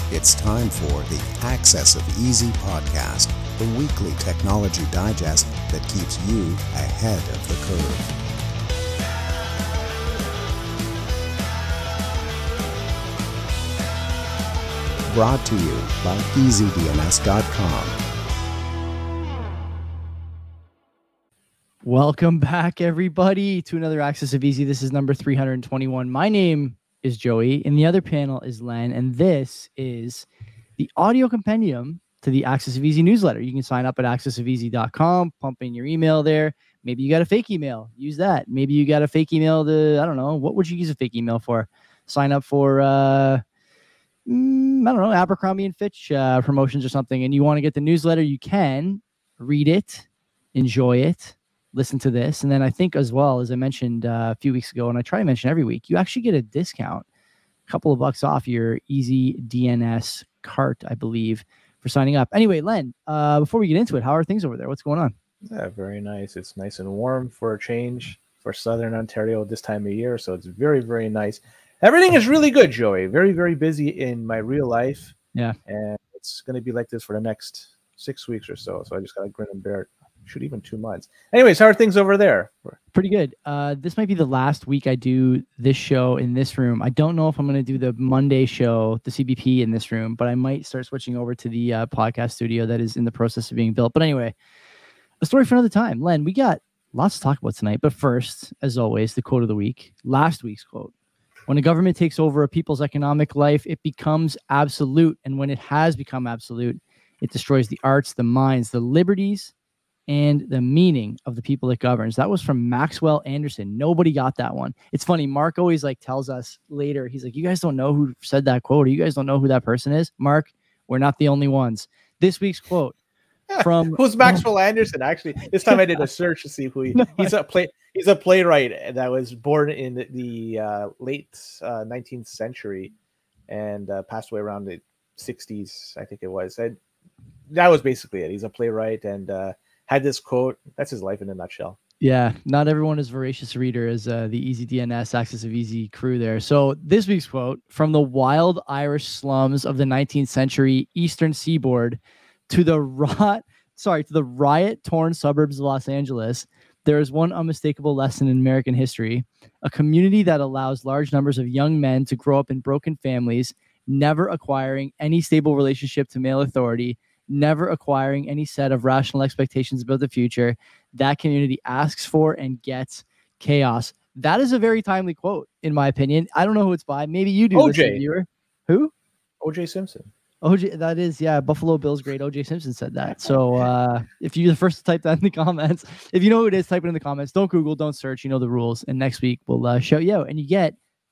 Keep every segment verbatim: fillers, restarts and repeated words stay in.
It's time for the Access of Easy podcast, the weekly technology digest that keeps you ahead of the curve. Brought to you by easy D N S dot com. Welcome back, everybody, to another Access of Easy. This is number three hundred twenty-one. My name is Joey, and the other panel is Len, and this is the audio compendium to the Access of Easy newsletter. You can sign up at access of easy dot com, pump in your email there. Maybe you got a fake email. Use that. Maybe you got a fake email to, I don't know, what would you use a fake email for? Sign up for, uh, mm, I don't know, Abercrombie and Fitch uh, promotions or something, and you want to get the newsletter, you can read it, enjoy it, listen to this. And then I think as well, as I mentioned uh, a few weeks ago, and I try to mention every week, you actually get a discount, a couple of bucks off your Easy D N S cart, I believe, for signing up. Anyway, Len, uh, before we get into it, how are things over there? What's going on? Yeah, very nice. It's nice and warm for a change for Southern Ontario this time of year. So it's very, very nice. Everything is really good, Joey. Very, very busy in my real life. Yeah. And it's going to be like this for the next six weeks or so. So I just got to grin and bear it. Shoot, even two months. Anyways, how are things over there? Pretty good. Uh, this might be the last week I do this show in this room. I don't know if I'm going to do the Monday show, the C B P, in this room, but I might start switching over to the uh, podcast studio that is in the process of being built. But anyway, a story for another time. Len, we got lots to talk about tonight. But first, as always, the quote of the week. Last week's quote. When a government takes over a people's economic life, it becomes absolute. And when it has become absolute, it destroys the arts, the minds, the liberties, and the meaning of the people it governs. That was from Maxwell Anderson. Nobody got that one. It's funny. Mark always like tells us later, he's like, you guys don't know who said that quote, or you guys don't know who that person is. Mark, we're not the only ones. This week's quote from who's Maxwell Anderson? Actually, this time I did a search to see who he, he's a play. He's a playwright that was born in the, the uh, late uh, nineteenth century and uh, passed away around the sixties, I think it was. And that was basically it. He's a playwright and uh, had this quote. That's his life in a nutshell. Yeah, not everyone is voracious reader as uh, the Easy D N S Access of Easy crew there. So this week's quote: from the wild Irish slums of the nineteenth century eastern seaboard to the rot, sorry, to the riot-torn suburbs of Los Angeles, there is one unmistakable lesson in American history: a community that allows large numbers of young men to grow up in broken families, never acquiring any stable relationship to male authority, never acquiring any set of rational expectations about the future. That community asks for and gets chaos. That is a very timely quote, in my opinion. I don't know who it's by. Maybe you do. O J. Viewer. Who? O J Simpson. O J, that is, yeah, Buffalo Bills great. O J Simpson said that. So uh, if you're the first to type that in the comments, if you know who it is, type it in the comments. Don't Google, don't search. You know the rules. And next week we'll uh, show you out, and you get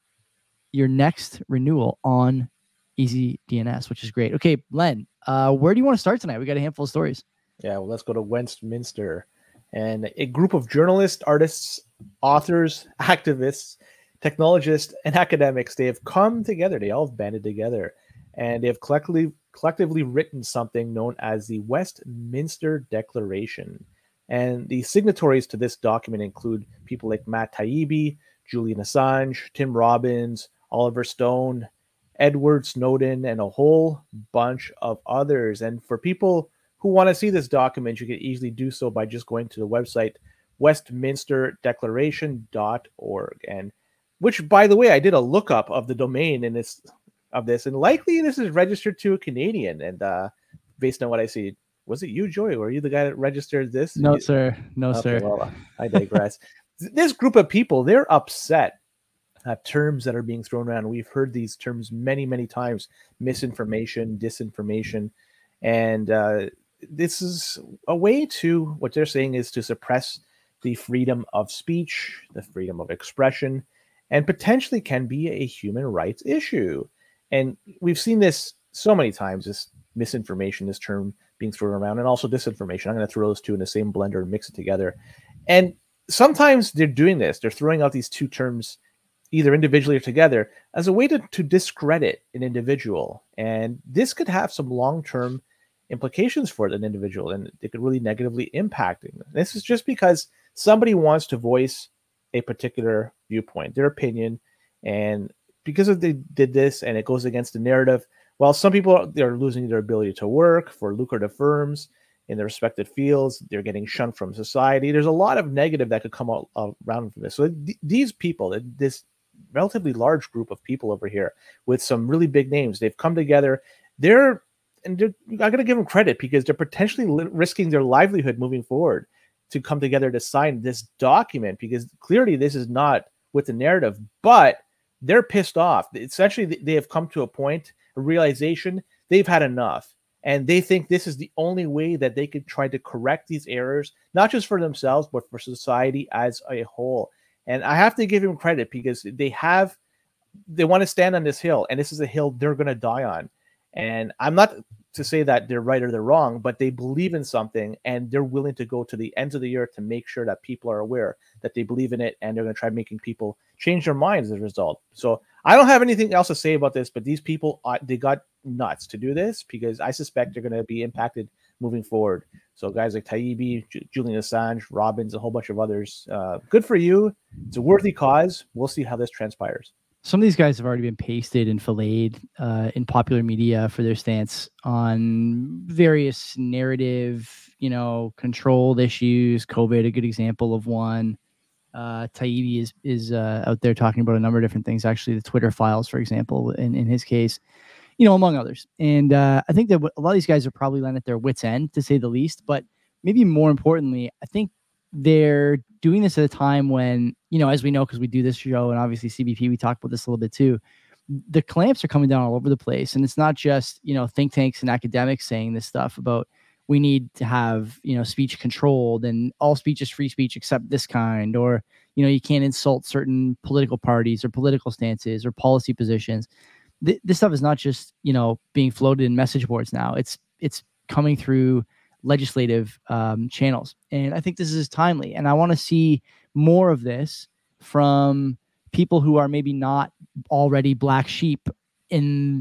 your next renewal on Easy D N S, which is great. Okay, Len, uh, where do you want to start tonight? We got a handful of stories. Yeah, well, let's go to Westminster. And a group of journalists, artists, authors, activists, technologists, and academics, they have come together. They all have banded together. And they have collectively, collectively written something known as the Westminster Declaration. And the signatories to this document include people like Matt Taibbi, Julian Assange, Tim Robbins, Oliver Stone, Edward Snowden, and a whole bunch of others. And for people who want to see this document, you can easily do so by just going to the website westminster declaration dot org. And which, by the way, I did a lookup of the domain in this of this, and likely this is registered to a Canadian. And uh, based on what I see, was it you, Joey? Were you the guy that registered this? No, you, sir. No, okay, sir. Well, I digress. This group of people, they're upset at terms that are being thrown around. We've heard these terms many, many times: misinformation, disinformation, and uh, this is a way to, what they're saying is to suppress the freedom of speech, the freedom of expression, and potentially can be a human rights issue. And we've seen this so many times, this misinformation, this term being thrown around, and also disinformation. I'm going to throw those two in the same blender and mix it together. And sometimes they're doing this. They're throwing out these two terms either individually or together as a way to, to discredit an individual. And this could have some long-term implications for an individual, and it could really negatively impact them. This is just because somebody wants to voice a particular viewpoint, their opinion, and because of they did this and it goes against the narrative, While some people are, they're losing their ability to work for lucrative firms in their respective fields, they're getting shunned from society. There's a lot of negative that could come out around from this. So th- these people, this relatively large group of people over here with some really big names, they've come together. They're, and they're, I'm going to give them credit because they're potentially li- risking their livelihood moving forward to come together to sign this document, because clearly this is not with the narrative, but they're pissed off. Essentially, they have come to a point, a realization they've had enough. And they think this is the only way that they could try to correct these errors, not just for themselves, but for society as a whole. And I have to give them credit because they have, they want to stand on this hill, and this is a hill they're going to die on. And I'm not to say that they're right or they're wrong, but they believe in something and they're willing to go to the ends of the earth to make sure that people are aware that they believe in it, and they're going to try making people change their minds as a result. So I don't have anything else to say about this, but these people, uh, they got nuts to do this because I suspect they're going to be impacted moving forward. So guys like Taibbi, J- Julian Assange, Robbins, a whole bunch of others, uh, good for you. It's a worthy cause. We'll see how this transpires. Some of these guys have already been pasted and filleted uh, in popular media for their stance on various narrative, you know, controlled issues. COVID, a good example of one. Uh, Taibbi is is uh, out there talking about a number of different things. Actually, the Twitter files, for example, in, in his case, you know, among others. And uh, I think that a lot of these guys are probably landing at their wits' end, to say the least. But maybe more importantly, I think they're doing this at a time when, you know, as we know, because we do this show and obviously C B P, we talked about this a little bit too, the clamps are coming down all over the place. And it's not just, you know, think tanks and academics saying this stuff about we need to have, you know, speech controlled and all speech is free speech except this kind, or, you know, you can't insult certain political parties or political stances or policy positions. Th- this stuff is not just, you know, being floated in message boards now. It's, it's coming through legislative um, channels. And I think this is timely. And I want to see more of this from people who are maybe not already black sheep in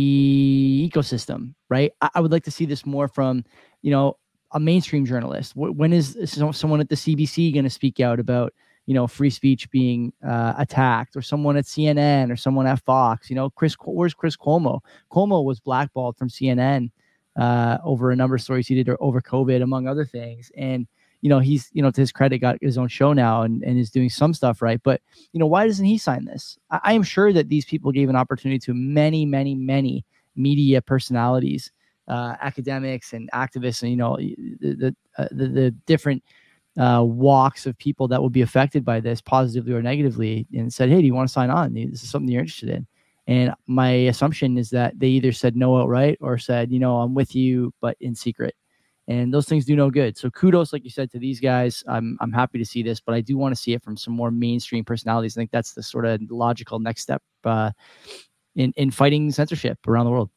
the ecosystem, right? I, I would like to see this more from, you know, a mainstream journalist. W- when is someone at the C B C going to speak out about, you know, free speech being uh, attacked, or someone at C N N or someone at Fox? You know, Chris, where's Chris Cuomo? Cuomo was blackballed from C N N uh, over a number of stories he did over COVID, among other things. And, you know, he's, you know, to his credit, got his own show now and, and is doing some stuff right. But, you know, why doesn't he sign this? I, I am sure that these people gave an opportunity to many, many, many media personalities, uh, academics and activists, and, you know, the, the, uh, the, the different uh, walks of people that will be affected by this positively or negatively, and said, hey, do you want to sign on? This is something you're interested in. And my assumption is that they either said no outright or said, you know, I'm with you, but in secret. And those things do no good. So kudos, like you said, to these guys. I'm I'm happy to see this, but I do want to see it from some more mainstream personalities. I think that's the sort of logical next step uh, in, in fighting censorship around the world.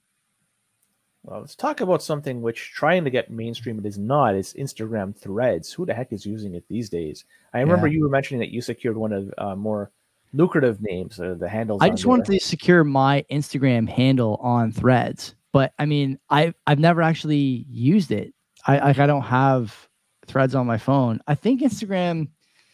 Well, let's talk about something which trying to get mainstream it is not. Is Instagram Threads. Who the heck is using it these days? I remember yeah. you were mentioning that you secured one of uh, more lucrative names, uh, the handles. I just wanted to secure my Instagram handle on Threads, but I mean, I've I've never actually used it. I like I don't have Threads on my phone. I think Instagram.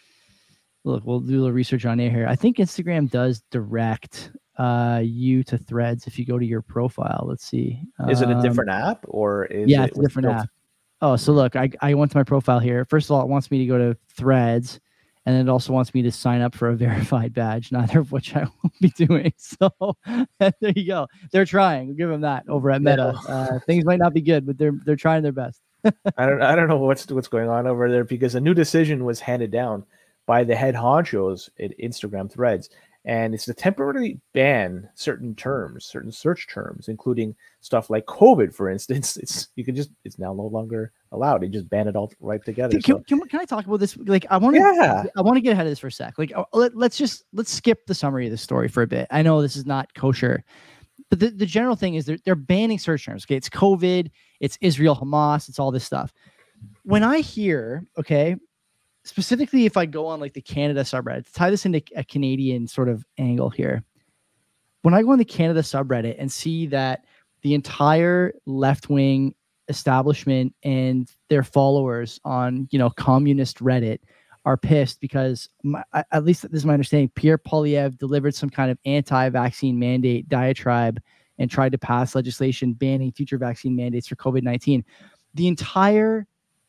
Look, we'll do a little research on it here. I think Instagram does direct uh, you to Threads if you go to your profile. Let's see. Is um, it a different app or is yeah, it it's a different app? Oh, so look, I I went to my profile here. First of all, it wants me to go to Threads. And then it also wants me to sign up for a verified badge, neither of which I won't be doing. So there you go. They're trying. We'll give them that over at Meta. Uh, things might not be good, but they're they're trying their best. I don't I don't know what's what's going on over there, because a new decision was handed down by the head honchos at Instagram Threads, and it's to temporarily ban certain terms, certain search terms, including stuff like COVID, for instance. It's you can just it's now no longer allowed. They just ban it all right together. Can, so. can, can I talk about this? Like, I want to, yeah. I want to get ahead of this for a sec. Like, let, let's just let's skip the summary of the story for a bit. I know this is not kosher, but the, the general thing is they're they're banning search terms. Okay, it's COVID, it's Israel, Hamas, it's all this stuff. When I hear, okay, specifically if I go on like the Canada subreddit, to tie this into a Canadian sort of angle here, when I go on the Canada subreddit and see that the entire left-wing establishment and their followers on, you know, communist Reddit are pissed because, my, at least this is my understanding, Pierre Poilievre delivered some kind of anti-vaccine mandate diatribe and tried to pass legislation banning future vaccine mandates for COVID nineteen. The entire,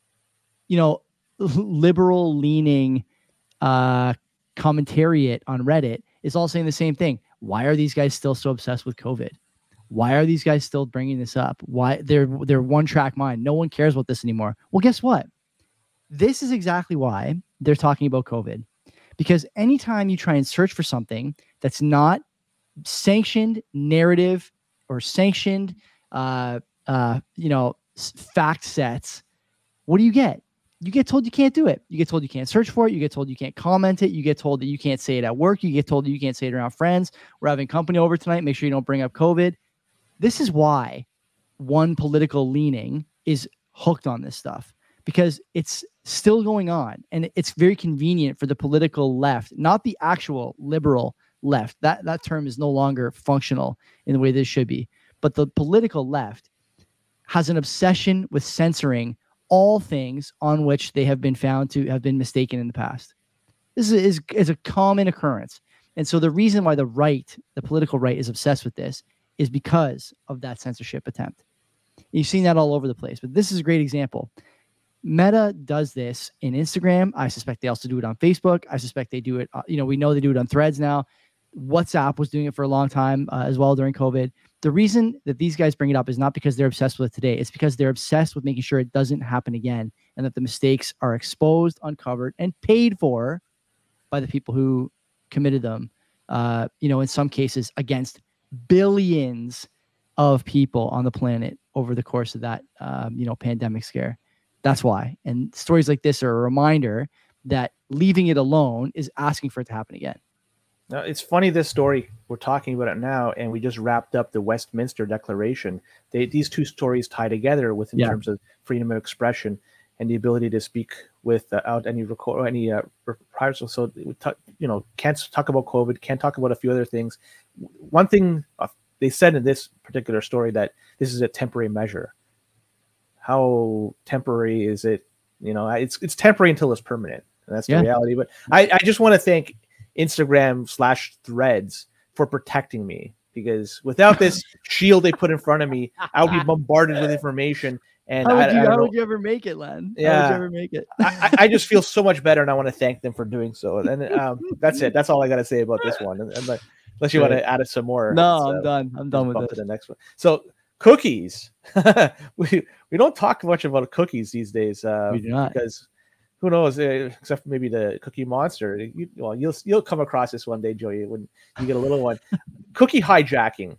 you know, liberal leaning uh, commentariat on Reddit is all saying the same thing. Why are these guys still so obsessed with COVID? Why are these guys still bringing this up? Why they're they're one track mind. No one cares about this anymore. Well, guess what? This is exactly why they're talking about COVID. Because anytime you try and search for something that's not sanctioned narrative or sanctioned, uh, uh, you know, fact sets, what do you get? You get told you can't do it. You get told you can't search for it. You get told you can't comment it. You get told that you can't say it at work. You get told that you can't say it around friends. We're having company over tonight. Make sure you don't bring up COVID. This is why one political leaning is hooked on this stuff, because it's still going on and it's very convenient for the political left, not the actual liberal left. That, that term is no longer functional in the way this should be. But the political left has an obsession with censoring all things on which they have been found to have been mistaken in the past. This is, is, is a common occurrence. And so the reason why the right, the political right, is obsessed with this is because of that censorship attempt. You've seen that all over the place, but this is a great example. Meta does this in Instagram. I suspect they also do it on Facebook. I suspect they do it, uh, you know, we know they do it on Threads now. WhatsApp was doing it for a long time uh, as well during COVID. The reason that these guys bring it up is not because they're obsessed with it today. It's because they're obsessed with making sure it doesn't happen again and that the mistakes are exposed, uncovered, and paid for by the people who committed them, uh, you know, in some cases against billions of people on the planet over the course of that, um, you know, pandemic scare. That's why. And stories like this are a reminder that leaving it alone is asking for it to happen again. Now, it's funny, this story, we're talking about it now, and we just wrapped up the Westminster Declaration. They, these two stories tie together with in yeah. terms of freedom of expression and the ability to speak without any record, any uh, reprisal. So, we talk, you know, can't talk about COVID, can't talk about a few other things. One thing uh, they said in this particular story, that this is a temporary measure. How temporary is it? You know, it's it's temporary until it's permanent. And that's the yeah. reality. But I, I just want to thank Instagram slash Threads for protecting me, because without this shield they put in front of me, I would be bombarded with information. And how would, I, you, I how would you ever make it, Len? Yeah, how would you ever make it? I, I just feel so much better, and I want to thank them for doing so. And um, that's it. That's all I got to say about this one. And, and like, unless you Great. want to add it some more. No, I'm uh, done. I'm done with it. this. To the next one. So cookies. we we don't talk much about cookies these days. Uh, we do not, because who knows? Uh, except for maybe the Cookie Monster. You, well, you'll you'll come across this one day, Joey, when you get a little one. Cookie hijacking.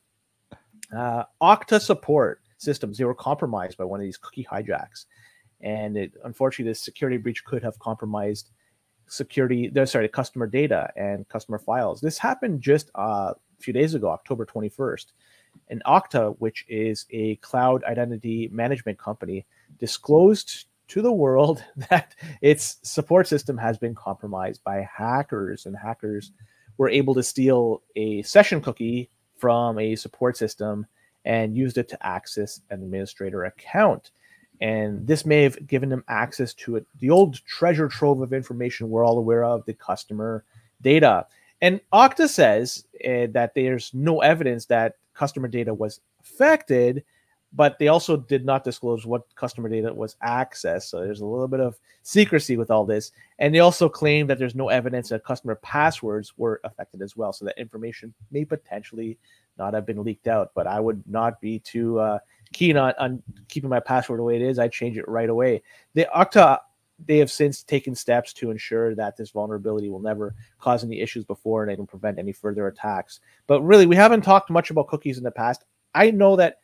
Uh, Okta support systems, they were compromised by one of these cookie hijacks, and it unfortunately, this security breach could have compromised security. Sorry, customer data and customer files. This happened just uh, a few days ago, October twenty-first. And Okta, which is a cloud identity management company, disclosed to the world that its support system has been compromised by hackers, and hackers were able to steal a session cookie from a support system and used it to access an administrator account. And this may have given them access to it, the old treasure trove of information we're all aware of, the customer data. And Okta says uh, that there's no evidence that customer data was affected, but they also did not disclose what customer data was accessed. So there's a little bit of secrecy with all this. And they also claim that there's no evidence that customer passwords were affected as well. So that information may potentially not have been leaked out, but I would not be too uh, keen on, on keeping my password the way it is. I'd change it right away. The Okta, they have since taken steps to ensure that this vulnerability will never cause any issues before, and they can prevent any further attacks. But really, we haven't talked much about cookies in the past. I know that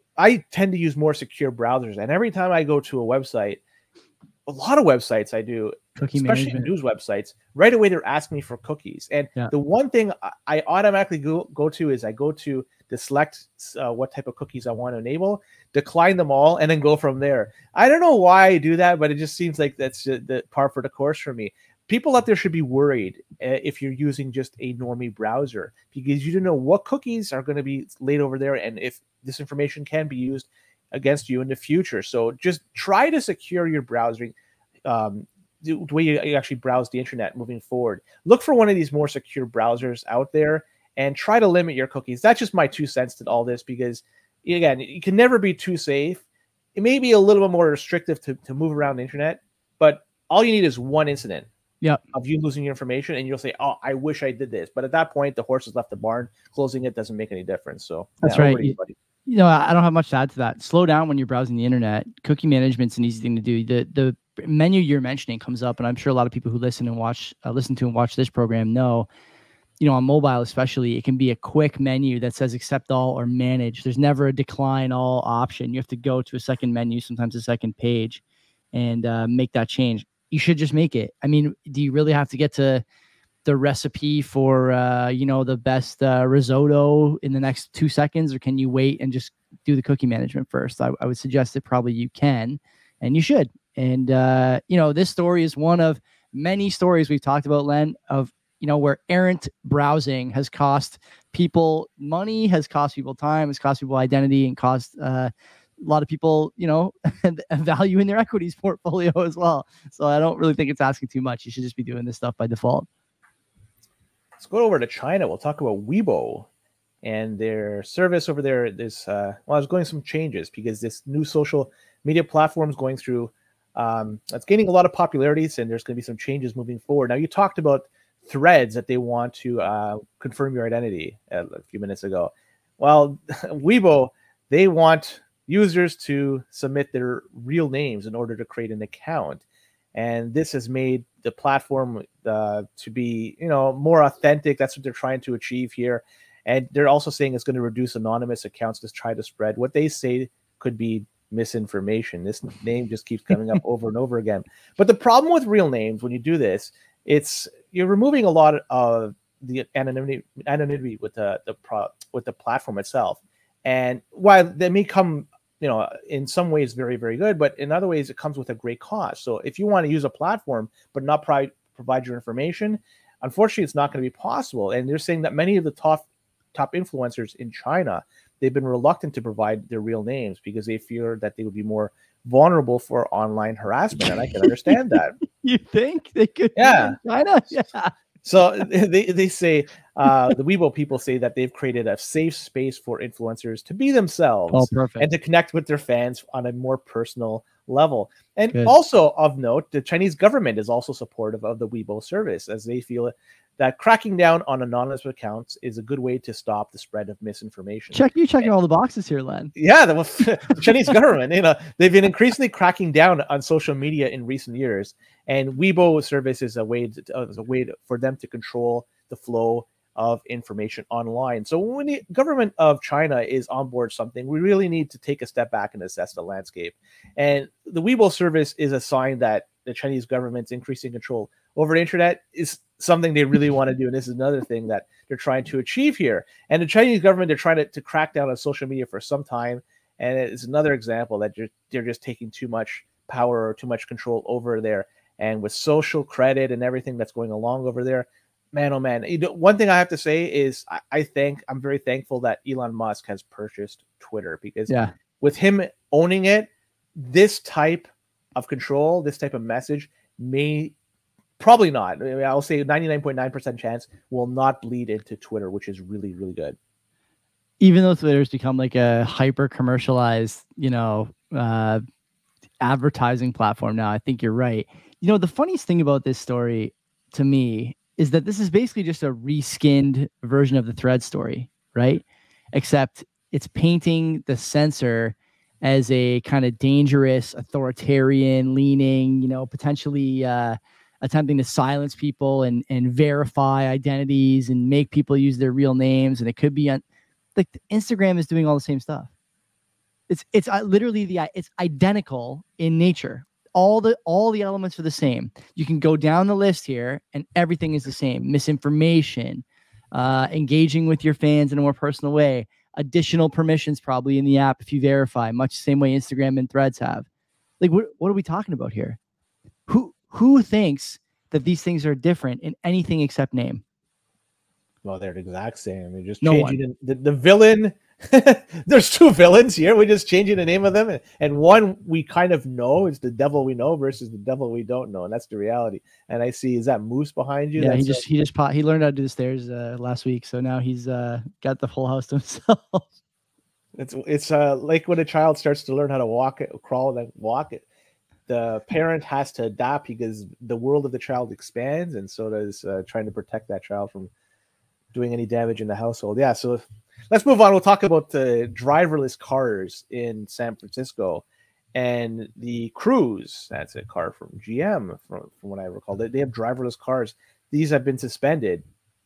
I tend to use more secure browsers, and every time I go to a website, a lot of websites I do, Cookie especially management. News websites, right away they're asking me for cookies. And yeah. the one thing I automatically go, go to is I go to the select uh, what type of cookies I want to enable, decline them all, and then go from there. I don't know why I do that, but it just seems like that's the par for the course for me. People out there should be worried uh, if you're using just a normie browser, because you don't know what cookies are going to be laid over there and if this information can be used against you in the future. So just try to secure your browsing, um, the way you actually browse the internet moving forward. Look for one of these more secure browsers out there and try to limit your cookies. That's just my two cents to all this, because again, you can never be too safe. It may be a little bit more restrictive to, to move around the internet, but all you need is one incident yep. of you losing your information, and you'll say, oh, I wish I did this. But at that point, the horse has left the barn. Closing it doesn't make any difference. So that's yeah, right. You, you, you know, I don't have much to add to that. Slow down when you're browsing the internet. Cookie management's an easy thing to do. The the menu you're mentioning comes up, and I'm sure a lot of people who listen and watch, uh, listen to and watch this program know, you know, on mobile especially, it can be a quick menu that says accept all or manage. There's never a decline all option. You have to go to a second menu, sometimes a second page, and uh, make that change. You should just make it. I mean, do you really have to get to the recipe for, uh, you know, the best uh, risotto in the next two seconds, or can you wait and just do the cookie management first? I, I would suggest that probably you can, and you should. And, uh, you know, this story is one of many stories we've talked about, Len, of, you know, where errant browsing has cost people money, has cost people time, has cost people identity, and cost uh, a lot of people, you know, value in their equities portfolio as well. So I don't really think it's asking too much. You should just be doing this stuff by default. Let's go over to China. We'll talk about Weibo and their service over there. This, uh, well, there's going some changes because this new social media platform is going through, um, it's gaining a lot of popularity, and there's going to be some changes moving forward. Now, you talked about Threads that they want to uh, confirm your identity a few minutes ago. Well, Weibo, they want users to submit their real names in order to create an account. And this has made the platform uh, to be, you know, more authentic. That's what they're trying to achieve here. And they're also saying it's going to reduce anonymous accounts to try to spread what they say could be misinformation. This name just keeps coming up over and over again. But the problem with real names, when you do this, it's you're removing a lot of the anonymity, anonymity with the the pro, with the platform itself. And while they may come, you know, in some ways very, very good, but in other ways it comes with a great cost. So if you want to use a platform but not pro- provide your information, unfortunately, it's not going to be possible. And they're saying that many of the top top influencers in China, they've been reluctant to provide their real names because they fear that they would be more vulnerable for online harassment. And I can understand that. You think they could? Yeah. China? Yeah. So they, they say, uh, the Weibo people say that they've created a safe space for influencers to be themselves oh, perfect. and to connect with their fans on a more personal level. And Good. Also of note, the Chinese government is also supportive of the Weibo service, as they feel that cracking down on anonymous accounts is a good way to stop the spread of misinformation. Check you checking and, all the boxes here, Len. Yeah, the, the Chinese government, you know, they've been increasingly cracking down on social media in recent years, and Weibo service is a way to, uh, is a way to, for them to control the flow of information online. So when the government of China is on board something, we really need to take a step back and assess the landscape. And the Weibo service is a sign that the Chinese government's increasing control over the internet is something they really want to do. And this is another thing that they're trying to achieve here. And the Chinese government, they're trying to, to crack down on social media for some time. And it's another example that they're, they're just taking too much power or too much control over there. And with social credit and everything that's going along over there, man, oh man. You know, one thing I have to say is I, I think I'm very thankful that Elon Musk has purchased Twitter, because yeah. with him owning it, this type of control, this type of message may probably not. I mean, I'll say ninety-nine point nine percent chance will not bleed into Twitter, which is really, really good. Even though Twitter's become like a hyper commercialized, you know, uh, advertising platform now, I think you're right. You know, the funniest thing about this story to me is that this is basically just a reskinned version of the Thread story, right? Except it's painting the censor as a kind of dangerous, authoritarian leaning, you know, potentially uh, attempting to silence people and, and verify identities and make people use their real names. And it could be on, like Instagram is doing all the same stuff. It's, it's uh, literally the, it's identical in nature. All the all the elements are the same. You can go down the list here and everything is the same. Misinformation, uh, engaging with your fans in a more personal way, additional permissions probably in the app if you verify, much the same way Instagram and Threads have. Like, what, what are we talking about here? Who who thinks that these things are different in anything except name? Well, they're the exact same. They're just no changing the, the villain There's two villains here. We're just changing the name of them, and, and one we kind of know is the devil we know versus the devil we don't know, and that's the reality. And I see, is that Moose behind you? Yeah, that's he just a- he just he learned how to do the stairs uh, last week, so now he's uh, got the full house to himself. It's it's uh, like when a child starts to learn how to walk, it, crawl, and then walk it. The parent has to adapt because the world of the child expands, and so does uh, trying to protect that child from doing any damage in the household. Yeah, so let's move on. We'll talk about the driverless cars in San Francisco and the Cruise. That's a car from G M, from, from what I recall. They, they have driverless cars. These have been suspended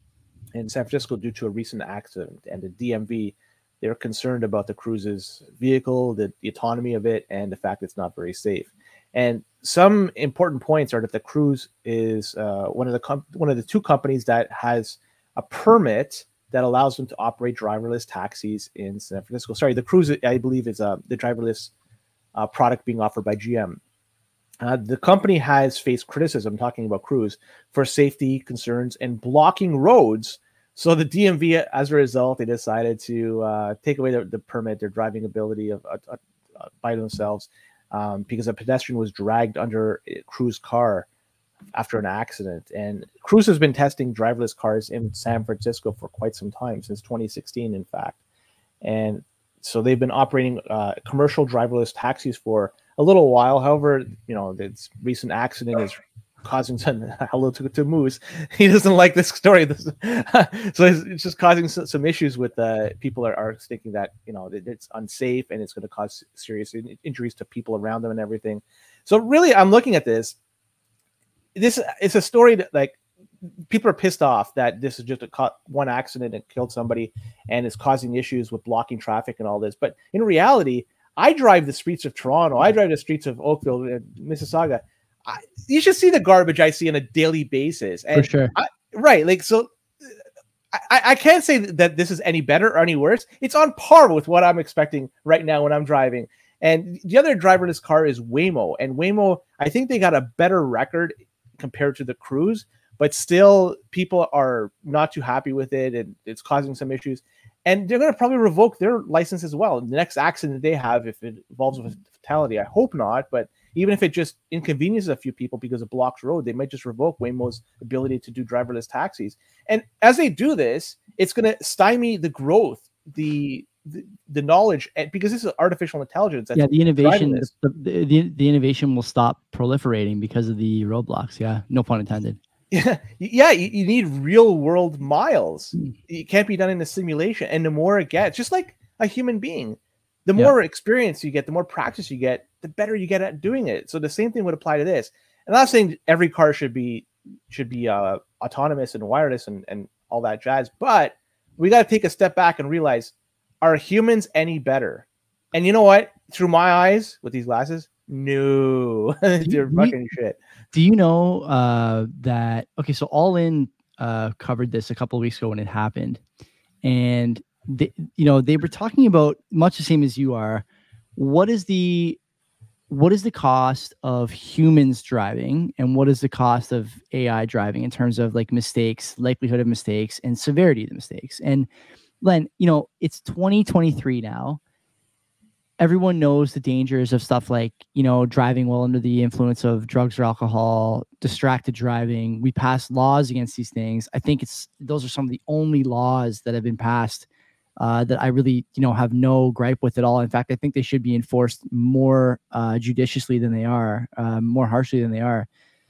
in San Francisco due to a recent accident, and the D M V, they're concerned about the Cruise's vehicle, the, the autonomy of it, and the fact it's not very safe. And some important points are that the Cruise is uh, one of the com- one of the two companies that has a permit that allows them to operate driverless taxis in San Francisco. Sorry, the Cruise, I believe, is uh, the driverless uh, product being offered by G M. Uh, the company has faced criticism, talking about Cruise, for safety concerns and blocking roads. So the D M V, as a result, they decided to uh, take away the, the permit, their driving ability of uh, uh, by themselves, um, because a pedestrian was dragged under a Cruise car after an accident. And Cruise has been testing driverless cars in San Francisco for quite some time, since twenty sixteen, in fact. And so they've been operating uh, commercial driverless taxis for a little while. However, you know, this recent accident is causing some, hello to, to Moose. He doesn't like this story. This, so it's, it's just causing some, some issues with uh, people are, are thinking that, you know, that it's unsafe and it's going to cause serious injuries to people around them and everything. So really, I'm looking at this. This is a story that, like, people are pissed off that this is just a one accident and killed somebody and is causing issues with blocking traffic and all this. But in reality, I drive the streets of Toronto. I drive the streets of Oakville and Mississauga. I, you should see the garbage I see on a daily basis. And For sure. I, right. Like, so I, I can't say that this is any better or any worse. It's on par with what I'm expecting right now when I'm driving. And the other driverless car is Waymo. And Waymo, I think they got a better record compared to the Cruise, but still people are not too happy with it, and it's causing some issues. And they're going to probably revoke their license as well. The next accident they have, if it involves a fatality, I hope not, but even if it just inconveniences a few people because it blocks road, they might just revoke Waymo's ability to do driverless taxis. And as they do this, it's going to stymie the growth, the the, the knowledge, and because this is artificial intelligence. Yeah, the innovation, the, the, the, the innovation will stop proliferating because of the roadblocks. Yeah, no pun intended. Yeah, yeah, you, you need real world miles. Mm. It can't be done in a simulation. And the more it gets, just like a human being, the more yeah. experience you get, the more practice you get, the better you get at doing it. So the same thing would apply to this. And I'm not saying every car should be should be uh, autonomous and wireless and, and all that jazz, but we got to take a step back and realize, are humans any better? And you know what? Through my eyes with these glasses, no, they're fucking shit. Do you know uh, that? Okay, so All In uh, covered this a couple of weeks ago when it happened, and they, you know, they were talking about much the same as you are. What is the what is the cost of humans driving, and what is the cost of A I driving in terms of like mistakes, likelihood of mistakes, and severity of the mistakes? And Len, you know, it's twenty twenty-three now. Everyone knows the dangers of stuff like, you know, driving while under the influence of drugs or alcohol, distracted driving. We passed laws against these things. I think it's those are some of the only laws that have been passed uh, that I really, you know, have no gripe with at all. In fact, I think they should be enforced more uh, judiciously than they are, uh, more harshly than they are.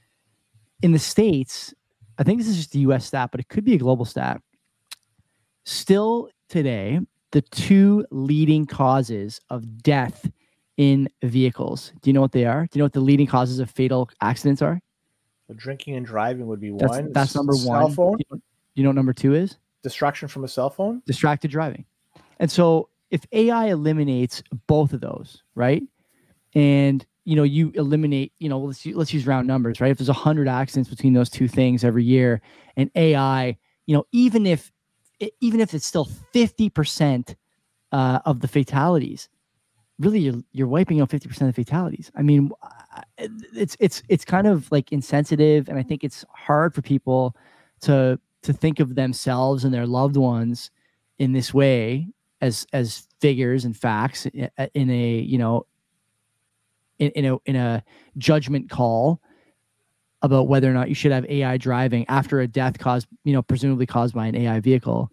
In the States, I think this is just a U S stat, but it could be a global stat. Still today, the two leading causes of death in vehicles. Do you know what they are? Do you know what the leading causes of fatal accidents are? So drinking and driving would be that's, one. That's number cell one. Phone. Do you, know, do you know what number two is? Distraction from a cell phone. Distracted driving. And so if A I eliminates both of those, right? And you know, you eliminate, you know, let's let's use round numbers, right? If there's a hundred accidents between those two things every year, and A I, you know, even if even if it's still fifty percent uh, of the fatalities, really you're, you're wiping out fifty percent of the fatalities. I mean, it's, it's, it's kind of like insensitive. And I think it's hard for people to, to think of themselves and their loved ones in this way. as as figures and facts in a you know in, in a in a judgment call about whether or not you should have A I driving after a death caused, you know, presumably caused by an A I vehicle.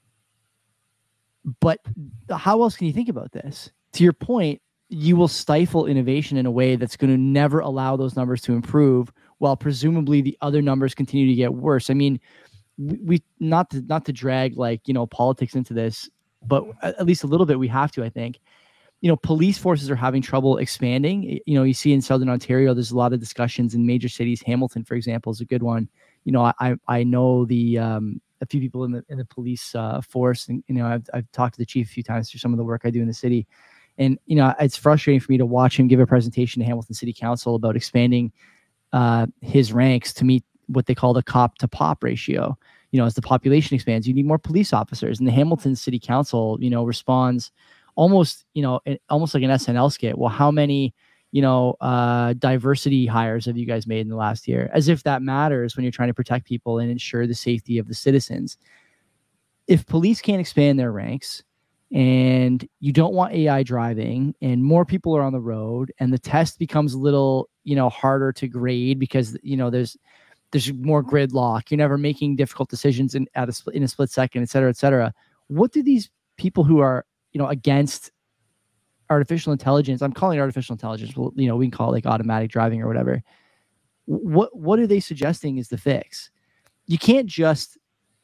But how else can you think about this? To your point, you will stifle innovation in a way that's going to never allow those numbers to improve, while presumably the other numbers continue to get worse. I mean, we, we not to not to drag like you know politics into this, but at least a little bit we have to. I think. You know, police forces are having trouble expanding. You know, you see in Southern Ontario, there's a lot of discussions in major cities. Hamilton, for example, is a good one. You know, I I know the um, a few people in the in the police uh, force, and you know, I've I've talked to the chief a few times through some of the work I do in the city, and you know, it's frustrating for me to watch him give a presentation to Hamilton City Council about expanding uh, his ranks to meet what they call the cop to pop ratio. You know, as the population expands, you need more police officers, and the Hamilton City Council, you know, responds almost, you know, almost like an S N L skit. Well, how many, you know, uh, diversity hires have you guys made in the last year? As if that matters when you're trying to protect people and ensure the safety of the citizens. If police can't expand their ranks and you don't want A I driving and more people are on the road and the test becomes a little, you know, harder to grade because, you know, there's, there's more gridlock. You're never making difficult decisions in, at a, in a split second, et cetera, et cetera. What do these people who are, you know, against artificial intelligence, I'm calling it artificial intelligence, well, you know, we can call it like automatic driving or whatever. What, what are they suggesting is the fix? You can't just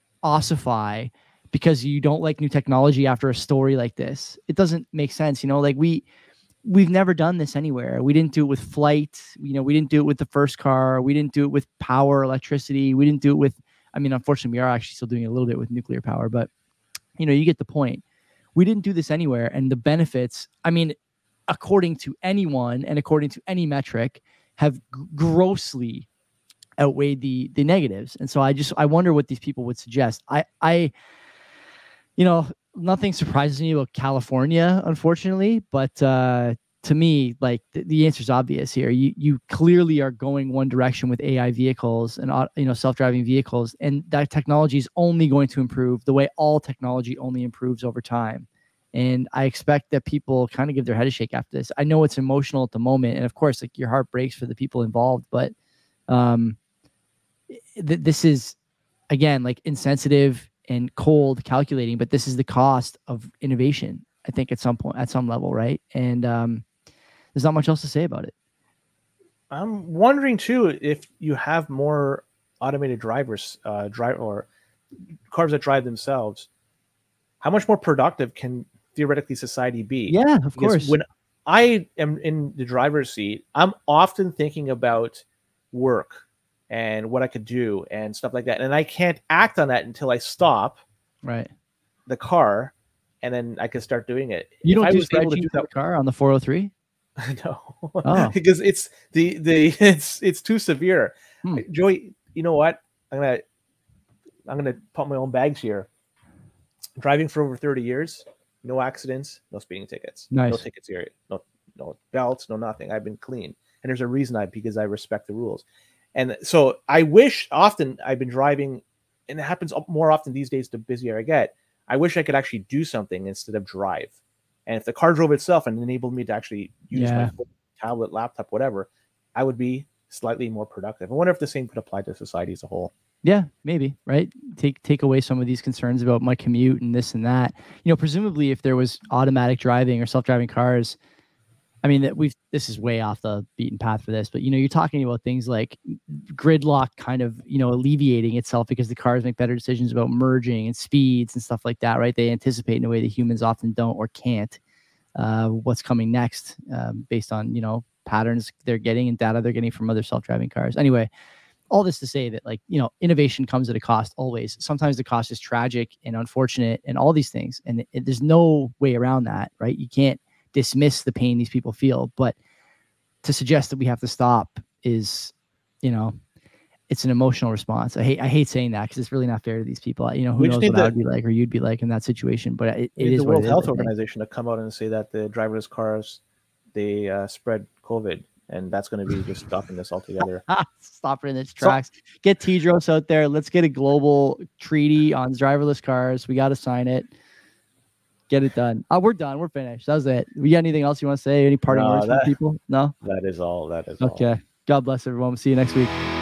ossify because you don't like new technology after a story like this. It doesn't make sense. You know, like we, we've never done this anywhere. We didn't do it with flight. You know, we didn't do it with the first car. We didn't do it with power, electricity. We didn't do it with, I mean, unfortunately we are actually still doing it a little bit with nuclear power, but you know, you get the point. We didn't do this anywhere. And the benefits, I mean, according to anyone and according to any metric, have g- grossly outweighed the the negatives. And so I just, I wonder what these people would suggest. I, I, you know, nothing surprises me about California, unfortunately, but uh, to me, like the, the answer is obvious here. You you clearly are going one direction with A I vehicles and you know self-driving vehicles, and that technology is only going to improve the way all technology only improves over time. And I expect that people kind of give their head a shake after this. I know it's emotional at the moment, and of course, like your heart breaks for the people involved, but um, th- this is again like insensitive and cold calculating, but this is the cost of innovation. I think at some point, at some level, right? And um, there's not much else to say about it. I'm wondering too if you have more automated drivers, uh, drive or cars that drive themselves, how much more productive can theoretically society be? Yeah, of because course. When I am in the driver's seat, I'm often thinking about work and what I could do and stuff like that, and I can't act on that until I stop right the car, and then I can start doing it. You if don't I do was able to spreadsheets do in that the car on the four oh three? No, Oh. because it's the the it's it's too severe. Hmm. Joey, you know what? I'm gonna I'm gonna pump my own bags here. Driving for over thirty years, no accidents, no speeding tickets, Nice. no tickets here, no no belts, no nothing. I've been clean, and there's a reason I because I respect the rules. And so I wish often I've been driving, and it happens more often these days the busier I get. I wish I could actually do something instead of drive. And if the car drove itself and enabled me to actually use Yeah. my phone, tablet, laptop, whatever, I would be slightly more productive. I wonder if the same could apply to society as a whole. Yeah, maybe, right? Take take away some of these concerns about my commute and this and that. You know, presumably if there was automatic driving or self-driving cars, I mean, that we've this is way off the beaten path for this, but you know, you're talking about things like gridlock kind of, you know, alleviating itself because the cars make better decisions about merging and speeds and stuff like that, right? They anticipate in a way that humans often don't or can't uh, what's coming next um, based on, you know, patterns they're getting and data they're getting from other self-driving cars. Anyway, all this to say that, like, you know, innovation comes at a cost always. Sometimes the cost is tragic and unfortunate and all these things. And it, there's no way around that, right? You can't dismiss the pain these people feel, but to suggest that we have to stop is, you know, it's an emotional response. I hate, I hate saying that because it's really not fair to these people. You know, who We just knows what need I the- would be like or you'd be like in that situation, but it, We it need is the what World it is, Health I think. Organization to come out and say that the driverless cars, they uh, spread COVID, and that's going to be just stopping this altogether. Stop it in its tracks. Get Tedros out there. Let's get a global treaty on driverless cars. We got to sign it. Get it done. Oh, we're done. We're finished. That was it. We got anything else you want to say? Any parting No, words that- for people? No? That is all. That is all. Okay. God bless everyone. See you next week.